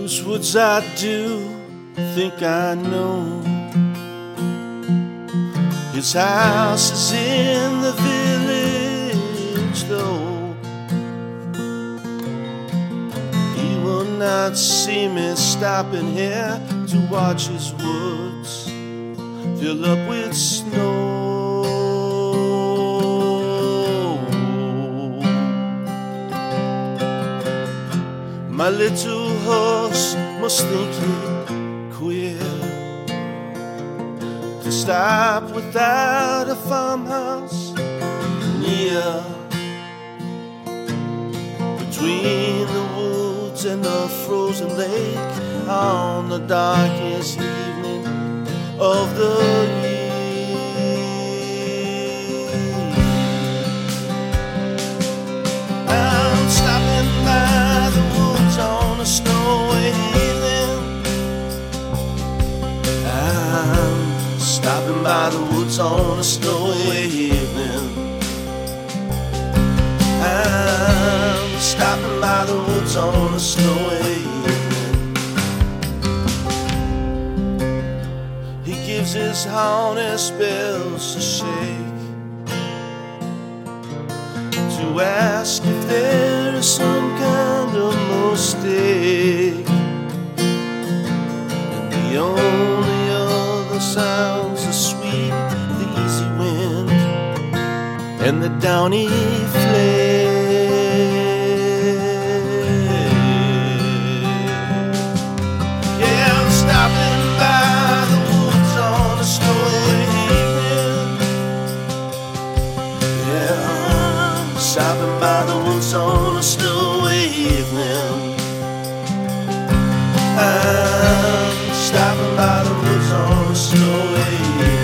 Whose woods I do think I know. His house is in the village, though he will not see me stopping here to watch his woods fill up with snow. My little horse must think it queer to stop without a farmhouse near, between the woods and the frozen lake, on the darkest evening of the year. I'm stopping by the woods on a snowy evening. I'm stopping by the woods on a snowy evening. I'm stopping by the woods on a snowy evening. He gives his harness bells a shake to ask if there is some kind of mistake. And the only other sounds are sweet, the easy wind and the downy flake. Yeah, I'm stopping by the woods on a snowy evening. Yeah, I'm stopping by the woods on a snowy evening. I'm stopping by the woods on a snowy evening.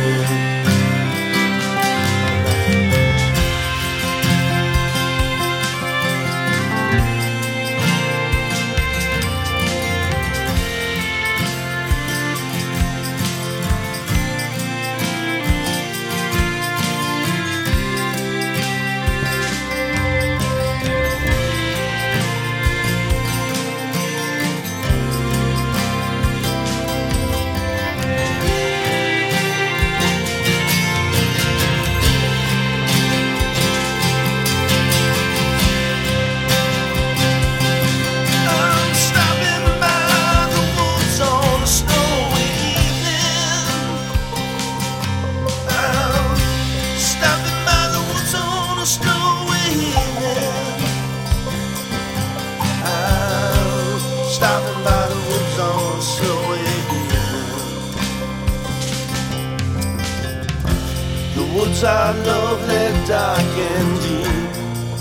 Stopping by the woods on a snowy evening. The woods are lovely, dark and deep,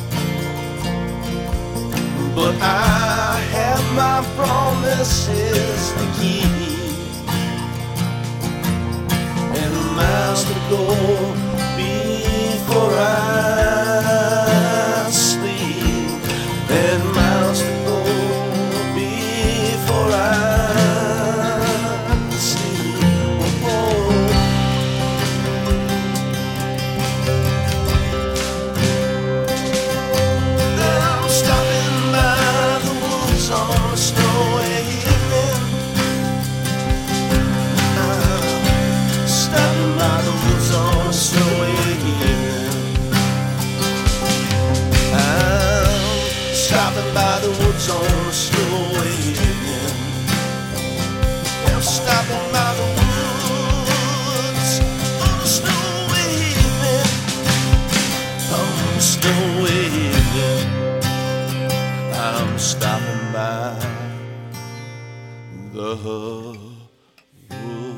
but I have my promises to keep, and miles to go before I sleep, and miles to go before I sleep. Oh. I'm stopping by the woods on a snowy evening. I'm stopping by the woods on a snowy evening. I'm stopping by the woods on a snowy evening. I'm stopping by the woods on a snowy evening. On a snowy evening. I'm stopping by the woods.